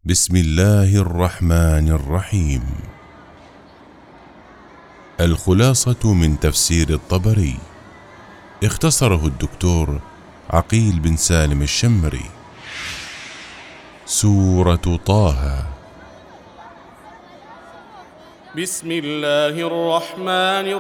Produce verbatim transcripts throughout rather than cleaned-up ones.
بسم الله الرحمن الرحيم. الخلاصة من تفسير الطبري، اختصره الدكتور عقيل بن سالم الشمري. سورة طه. بسم الله الرحمن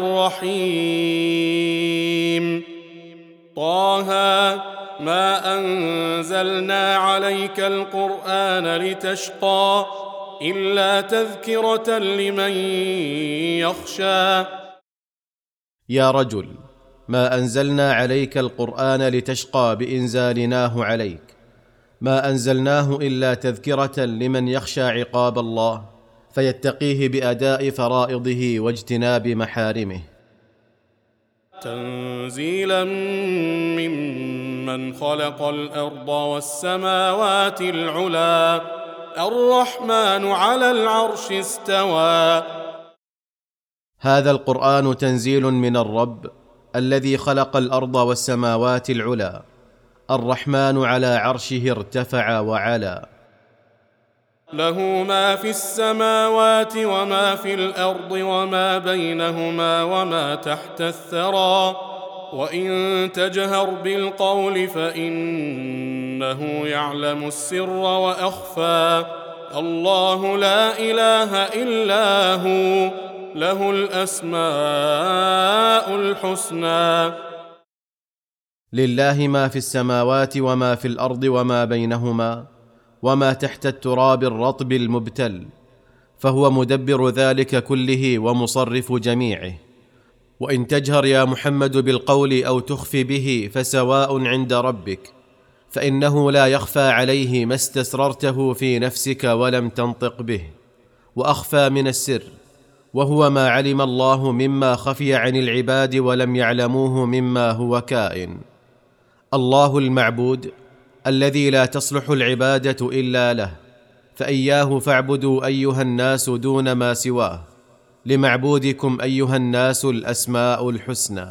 الرحيم. طه ما أنزلنا عليك القرآن لتشقى إلا تذكرة لمن يخشى. يا رجل، ما أنزلنا عليك القرآن لتشقى بإنزالناه عليك، ما أنزلناه إلا تذكرة لمن يخشى عقاب الله فيتقيه بأداء فرائضه واجتناب محارمه. تنزيلا ممن خلق الأرض والسماوات العلى الرحمن على العرش استوى. هذا القرآن تنزيل من الرب الذي خلق الأرض والسماوات العلى، الرحمن على عرشه ارتفع وعلا. له ما في السماوات وما في الأرض وما بينهما وما تحت الثرى، وإن تجهر بالقول فإنه يعلم السر وأخفى. الله لا إله إلا هو، له الأسماء الحسنى. لله ما في السماوات وما في الأرض وما بينهما وما تحت التراب الرطب المبتل، فهو مدبر ذلك كله ومصرف جميعه. وإن تجهر يا محمد بالقول أو تخفي به فسواء عند ربك، فإنه لا يخفى عليه ما استسررته في نفسك ولم تنطق به، وأخفى من السر، وهو ما علم الله مما خفي عن العباد ولم يعلموه مما هو كائن. الله المعبود الذي لا تصلح العبادة إلا له، فإياه فاعبدوا أيها الناس دون ما سواه، لمعبودكم أيها الناس الأسماء الحسنى.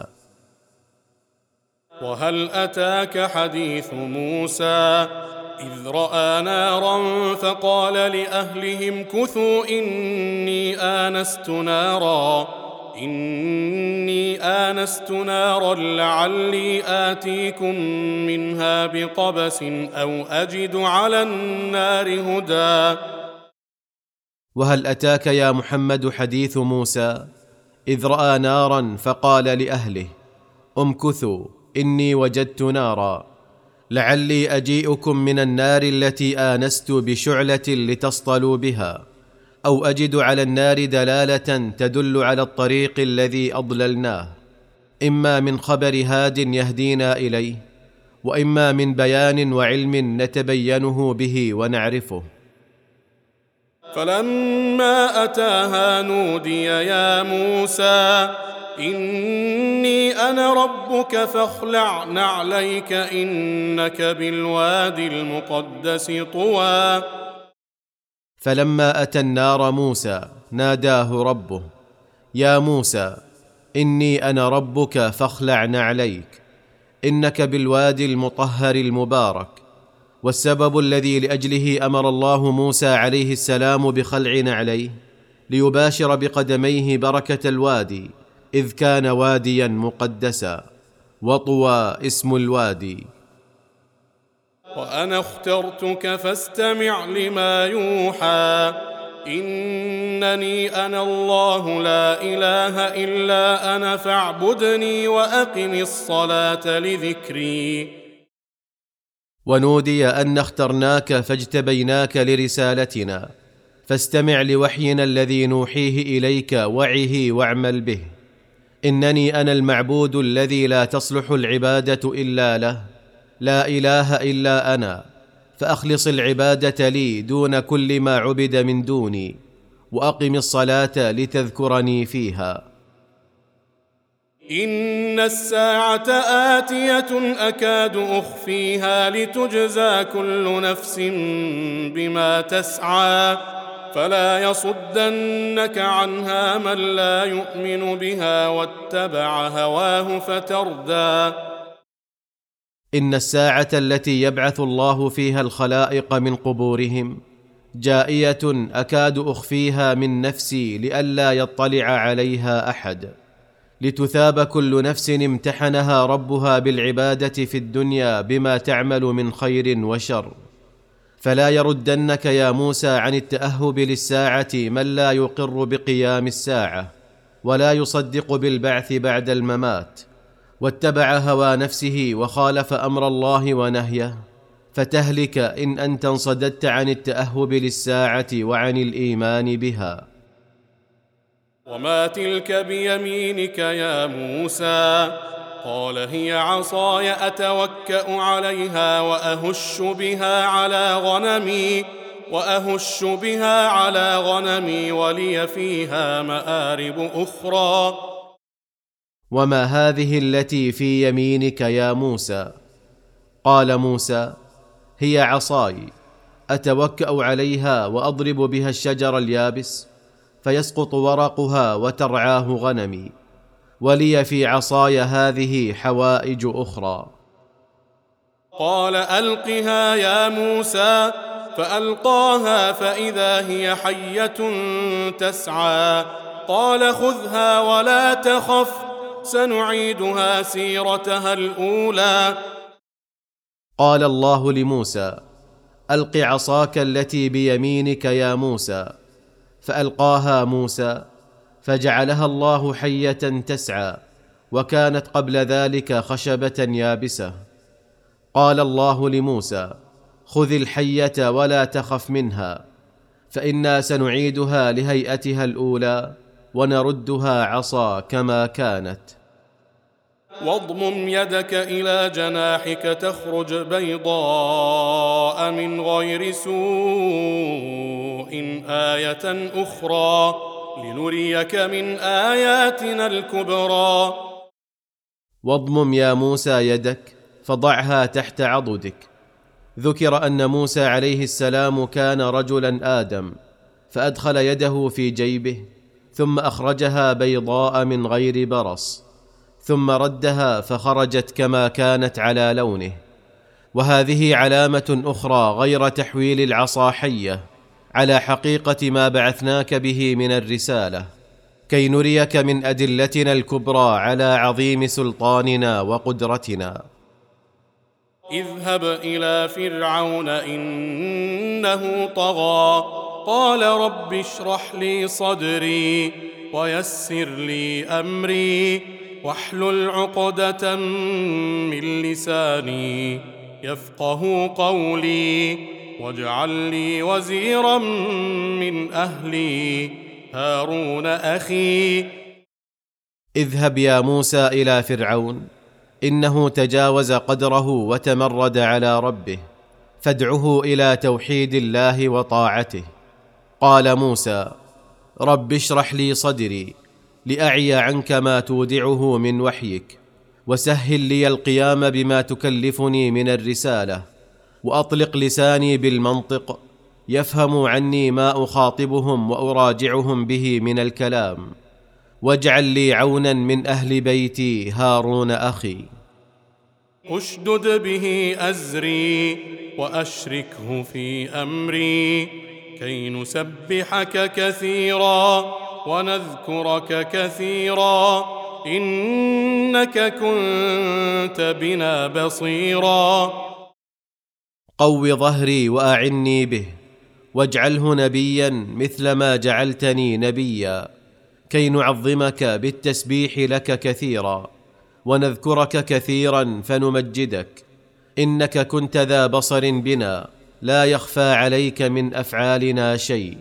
وهل أتاك حديث موسى إذ رأى نارا فقال لأهلهم كثوا إني آنست نارا إني آنست نارا لعلي آتيكم منها بقبس أو أجد على النار هدى. وهل أتاك يا محمد حديث موسى إذ رأى نارا فقال لأهله امكثوا إني وجدت نارا لعلي أجيئكم من النار التي آنست بشعلة لتصطلوا بها، أو أجد على النار دلالة تدل على الطريق الذي أضللناه، إما من خبر هاد يهدينا إليه، وإما من بيان وعلم نتبينه به ونعرفه. فلما أتاها نودي يا موسى إني أنا ربك فاخلع نعليك إنك بالوادي المقدس طوى. فلما أتى النار موسى ناداه ربه يا موسى إني أنا ربك فاخلع نعليك إنك بالوادي المطهر المبارك. والسبب الذي لأجله أمر الله موسى عليه السلام بخلع نعليه ليباشر بقدميه بركة الوادي، إذ كان واديا مقدسا، وطوى اسم الوادي. وأنا اخترتك فاستمع لما يوحى إنني أنا الله لا إله إلا أنا فاعبدني وأقم الصلاة لذكري. ونودي أن اخترناك فاجتبيناك لرسالتنا، فاستمع لوحينا الذي نوحيه إليك وعه واعمل به. إنني أنا المعبود الذي لا تصلح العبادة إلا له، لا إله إلا أنا، فأخلص العبادة لي دون كل ما عبد من دوني، وأقم الصلاة لتذكرني فيها. إن الساعة آتية أكاد أخفيها لتجزى كل نفس بما تسعى، فلا يصدنك عنها من لا يؤمن بها واتبع هواه فتردى. إن الساعة التي يبعث الله فيها الخلائق من قبورهم جائية أكاد أخفيها من نفسي لئلا يطلع عليها أحد، لتثاب كل نفس امتحنها ربها بالعبادة في الدنيا بما تعمل من خير وشر. فلا يردنك يا موسى عن التأهب للساعة من لا يقر بقيام الساعة ولا يصدق بالبعث بعد الممات، واتبع هوى نفسه وخالف أمر الله ونهيه، فتهلك إن أنت انصددت عن التأهب للساعة وعن الإيمان بها. وما تلك بيمينك يا موسى؟ قال هي عصاي أتوكأ عليها وأهش بها على غنمي وأهش بها على غنمي ولي فيها مآرب أخرى. وما هذه التي في يمينك يا موسى؟ قال موسى: هي عصاي أتوكأ عليها وأضرب بها الشجر اليابس فيسقط ورقها وترعاه غنمي، ولي في عصاي هذه حوائج أخرى. قال ألقها يا موسى، فألقاها فإذا هي حية تسعى. قال خذها ولا تخف، سنعيدها سيرتها الأولى. قال الله لموسى: ألق عصاك التي بيمينك يا موسى. فألقاها موسى فجعلها الله حية تسعى، وكانت قبل ذلك خشبة يابسة. قال الله لموسى: خذ الحية ولا تخف منها، فإنا سنعيدها لهيئتها الأولى ونردها عصا كما كانت. واضمم يدك إلى جناحك تخرج بيضاء من غير سوء آية أخرى لنريك من آياتنا الكبرى. واضمم يا موسى يدك فضعها تحت عضدك. ذكر أن موسى عليه السلام كان رجلا آدم، فأدخل يده في جيبه ثم أخرجها بيضاء من غير برص، ثم ردها فخرجت كما كانت على لونه. وهذه علامة أخرى غير تحويل العصا حية على حقيقة ما بعثناك به من الرسالة، كي نريك من أدلتنا الكبرى على عظيم سلطاننا وقدرتنا. اذهب إلى فرعون إنه طغى. قال رب اشرح لي صدري ويسر لي أمري واحلل عقدة من لساني يفقه قولي واجعل لي وزيرا من أهلي هارون أخي. اذهب يا موسى إلى فرعون إنه تجاوز قدره وتمرد على ربه، فادعه إلى توحيد الله وطاعته. قال موسى: رب اشرح لي صدري لأعي عنك ما تودعه من وحيك، وسهل لي القيام بما تكلفني من الرسالة، وأطلق لساني بالمنطق يفهم عني ما أخاطبهم وأراجعهم به من الكلام، واجعل لي عونا من أهل بيتي هارون أخي. اشدد به أزري وأشركه في أمري كي نسبحك كثيرا ونذكرك كثيرا إنك كنت بنا بصيرا. قو ظهري وأعني به، واجعله نبيا مثل ما جعلتني نبيا، كي نعظمك بالتسبيح لك كثيرا ونذكرك كثيرا فنمجدك، إنك كنت ذا بصر بنا لا يخفى عليك من أفعالنا شيء.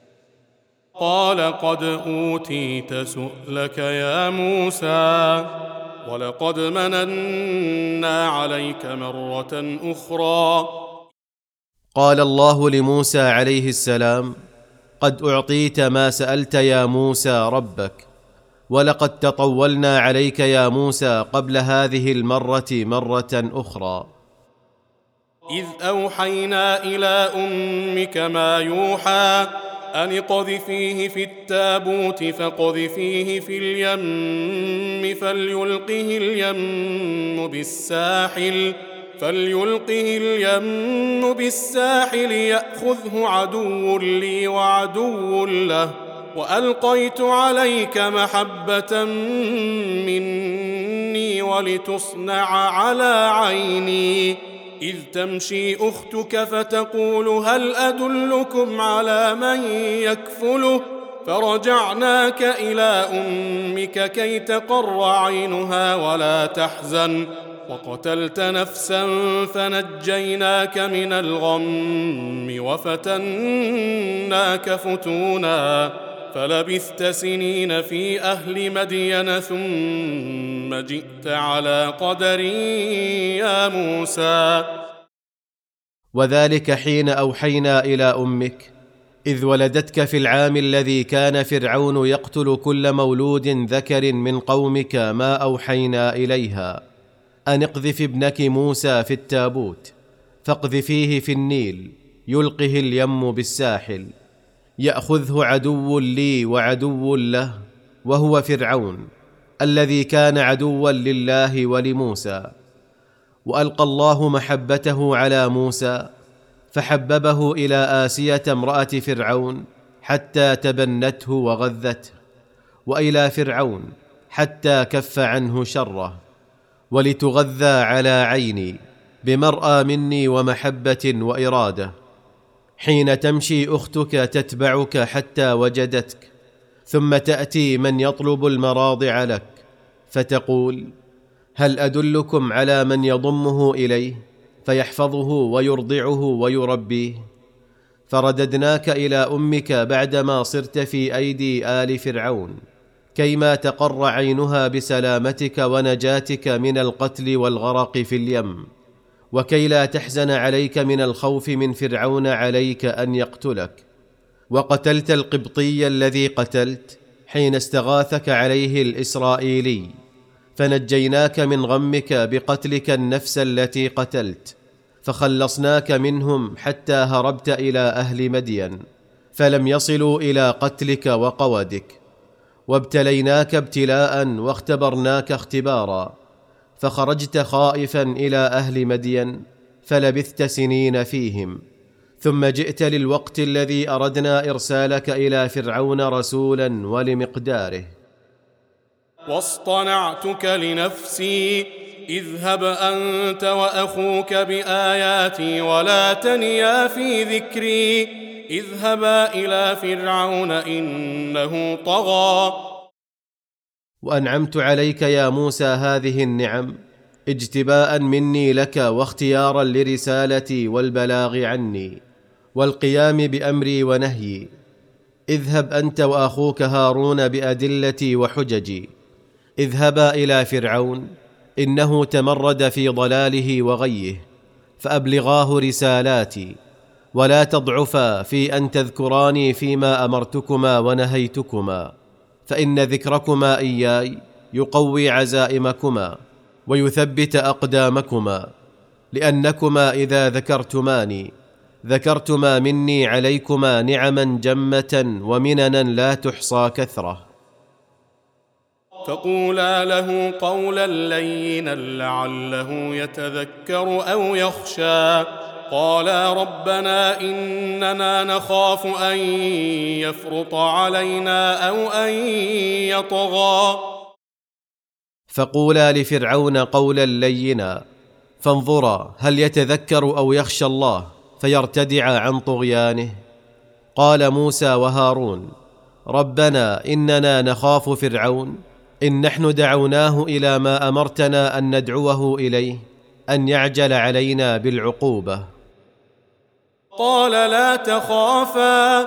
قال قد أوتيت سؤلك يا موسى، ولقد مننا عليك مرة أخرى. قال الله لموسى عليه السلام: قد أعطيت ما سألت يا موسى ربك، ولقد تطولنا عليك يا موسى قبل هذه المرة مرة أخرى. إذ أوحينا إلى أمك ما يوحى أن اقذفيه في التابوت فاقذفيه في اليم فليلقه اليم بالساحل فليلقه اليم بالساحل يأخذه عدو لي وعدو له، وألقيت عليك محبة مني ولتصنع على عيني، إذ تمشي أختك فتقول هل أدلكم على من يكفله، فرجعناك إلى أمك كي تقر عينها ولا تحزن، وقتلت نفسا فنجيناك من الغم وفتناك فتونا، فلبثت سنين في أهل مدين ثم جئت على قدر يا موسى. وذلك حين أوحينا إلى أمك إذ ولدتك في العام الذي كان فرعون يقتل كل مولود ذكر من قومك ما أوحينا إليها أن اقذف ابنك موسى في التابوت، فاقذفيه في النيل يلقه اليم بالساحل يأخذه عدو لي وعدو له، وهو فرعون الذي كان عدوا لله ولموسى. وألقى الله محبته على موسى فحببه إلى آسية امرأة فرعون حتى تبنته وغذته، وإلى فرعون حتى كف عنه شره، ولتغذى على عيني بمرأى مني ومحبة وإرادة. حين تمشي أختك تتبعك حتى وجدتك، ثم تأتي من يطلب المراضع لك فتقول هل أدلكم على من يضمه إليه فيحفظه ويرضعه ويربيه، فرددناك إلى أمك بعدما صرت في أيدي آل فرعون كيما تقر عينها بسلامتك ونجاتك من القتل والغرق في اليم، وكي لا تحزن عليك من الخوف من فرعون عليك أن يقتلك. وقتلت القبطي الذي قتلت حين استغاثك عليه الإسرائيلي، فنجيناك من غمك بقتلك النفس التي قتلت، فخلصناك منهم حتى هربت إلى أهل مدين، فلم يصلوا إلى قتلك وقودك. وابتليناك ابتلاء واختبرناك اختبارا، فخرجت خائفا إلى أهل مدين فلبثت سنين فيهم، ثم جئت للوقت الذي أردنا إرسالك إلى فرعون رسولا ولمقداره. واصطنعتك لنفسي، اذهب أنت وأخوك بآياتي ولا تنيا في ذكري، اذهبا إلى فرعون إنه طغى. وأنعمت عليك يا موسى هذه النعم اجتباء مني لك واختيارا لرسالتي والبلاغ عني والقيام بأمري ونهيي. اذهب أنت وأخوك هارون بأدلتي وحججي، اذهبا إلى فرعون إنه تمرد في ضلاله وغيه، فأبلغاه رسالاتي، ولا تضعفا في أن تذكراني فيما أمرتكما ونهيتكما، فإن ذكركما إياي يقوي عزائمكما ويثبت أقدامكما، لأنكما إذا ذكرتماني ذكرتما مني عليكما نعما جمة ومننا لا تحصى كثرة. فقولا له قولا لينا لعله يتذكر أو يخشى. قالا ربنا إننا نخاف أن يفرط علينا أو أن يطغى. فقولا لفرعون قولا لينا فانظرا هل يتذكر أو يخشى الله فيرتدع عن طغيانه. قال موسى وهارون ربنا إننا نخاف فرعون إن نحن دعوناه إلى ما أمرتنا أن ندعوه إليه أن يعجل علينا بالعقوبة. قال لا تخافا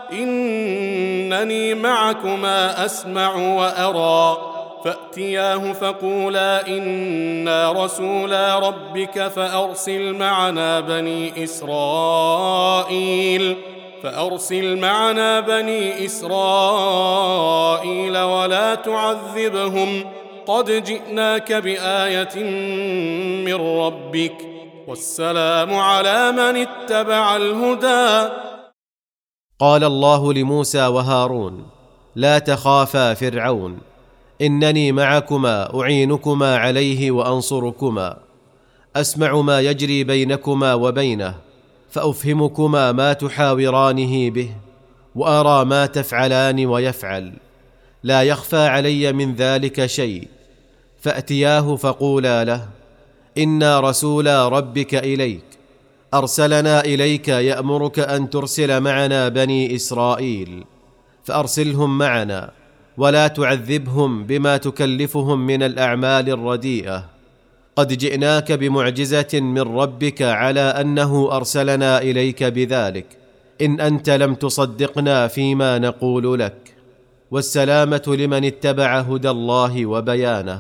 إنني معكما أسمع وأرى. فأتياه فقولا إنا رسولا ربك فأرسل معنا بني إسرائيل فأرسل معنا بني إسرائيل ولا تعذبهم قد جئناك بآية من ربك والسلام على من اتبع الهدى. قال الله لموسى وهارون لا تخافا فرعون إنني معكما أعينكما عليه وأنصركما. أسمع ما يجري بينكما وبينه، فأفهمكما ما تحاورانه به، وأرى ما تفعلان ويفعل، لا يخفى علي من ذلك شيء. فأتياه فقولا له: إنا رسولا ربك إليك، أرسلنا إليك يأمرك أن ترسل معنا بني إسرائيل، فأرسلهم معنا ولا تعذبهم بما تكلفهم من الأعمال الرديئة. قد جئناك بمعجزة من ربك على أنه أرسلنا إليك بذلك، إن أنت لم تصدقنا فيما نقول لك، والسلامة لمن اتبع هدى الله وبيانه.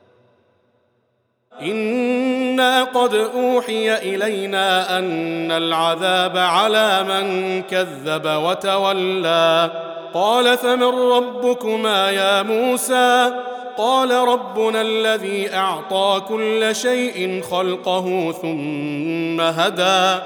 إنا قد أوحي إلينا أن العذاب على من كذب وتولى. قال: فمن ربكما يا موسى؟ قال: ربنا الذي أعطى كل شيء خلقه ثم هدى.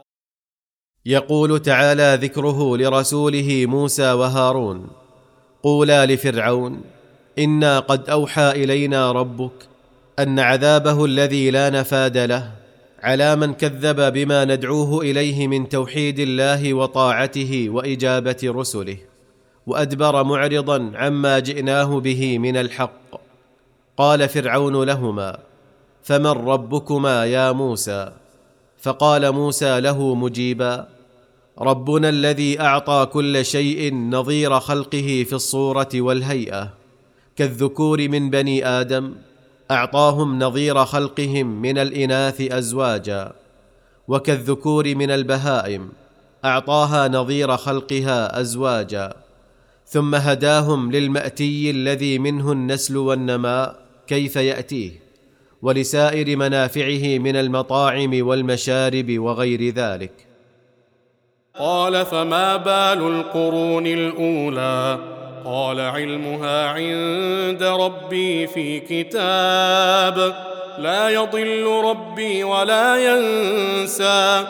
يقول تعالى ذكره لرسوله موسى وهارون: قولا لفرعون: إنا قد أوحى إلينا ربك أن عذابه الذي لا نفاد له على من كذب بما ندعوه إليه من توحيد الله وطاعته وإجابة رسله، وأدبر معرضا عما جئناه به من الحق. قال فرعون لهما: فمن ربكما يا موسى؟ فقال موسى له مجيبا: ربنا الذي أعطى كل شيء نظير خلقه في الصورة والهيئة، كالذكور من بني آدم أعطاهم نظير خلقهم من الإناث أزواجا، وكالذكور من البهائم أعطاها نظير خلقها أزواجا، ثم هداهم للمأتي الذي منه النسل والنماء كيف يأتيه، ولسائر منافعه من المطاعم والمشارب وغير ذلك. قال: فما بال القرون الأولى؟ قال: علمها عند ربي في كتاب، لا يضل ربي ولا ينسى.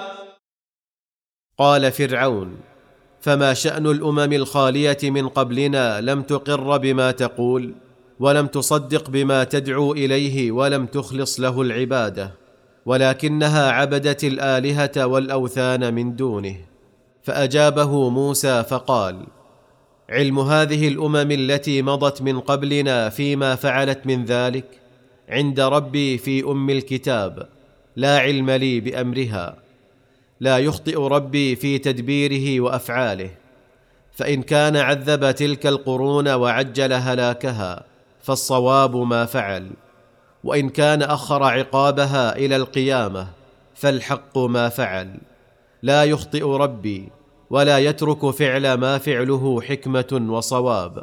قال فرعون: فما شأن الأمم الخالية من قبلنا لم تقر بما تقول، ولم تصدق بما تدعو إليه، ولم تخلص له العبادة، ولكنها عبدت الآلهة والأوثان من دونه. فأجابه موسى فقال: علم هذه الأمم التي مضت من قبلنا فيما فعلت من ذلك عند ربي في أم الكتاب، لا علم لي بأمرها. لا يخطئ ربي في تدبيره وأفعاله، فإن كان عذب تلك القرون وعجل هلاكها فالصواب ما فعل، وإن كان أخر عقابها إلى القيامة فالحق ما فعل. لا يخطئ ربي ولا يترك فعل ما فعله حكمة وصواب.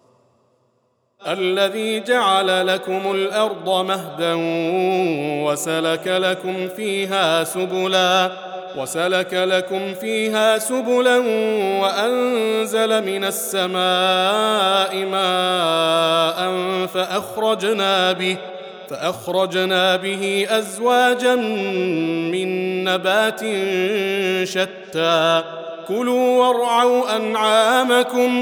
الذي جعل لكم الأرض مهدا وسلك لكم فيها سبلا وسلك لكم فيها سبلا وأنزل من السماء ماء فأخرجنا به فأخرجنا به أزواجا من نبات شتى كلوا وارعوا أنعامكم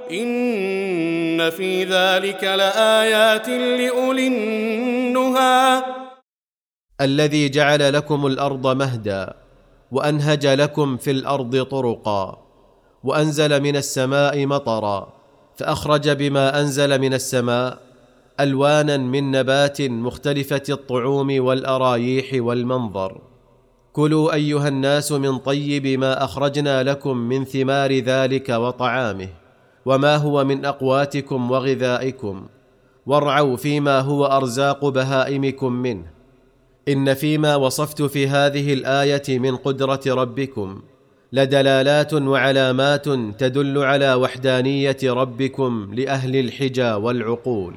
إن في ذلك لآيات لأولي النهى. الذي جعل لكم الأرض مهدا وأنهج لكم في الأرض طرقا، وأنزل من السماء مطرا، فأخرج بما أنزل من السماء ألوانا من نبات مختلفة الطعوم والأرايح والمنظر. كلوا أيها الناس من طيب ما أخرجنا لكم من ثمار ذلك وطعامه، وما هو من أقواتكم وغذائكم، وارعوا فيما هو أرزاق بهائمكم منه. إن فيما وصفت في هذه الآية من قدرة ربكم لدلالات وعلامات تدل على وحدانية ربكم لأهل الحجى والعقول.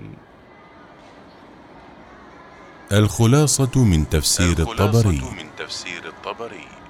الخلاصة من تفسير الخلاصة الطبري. من تفسير الطبري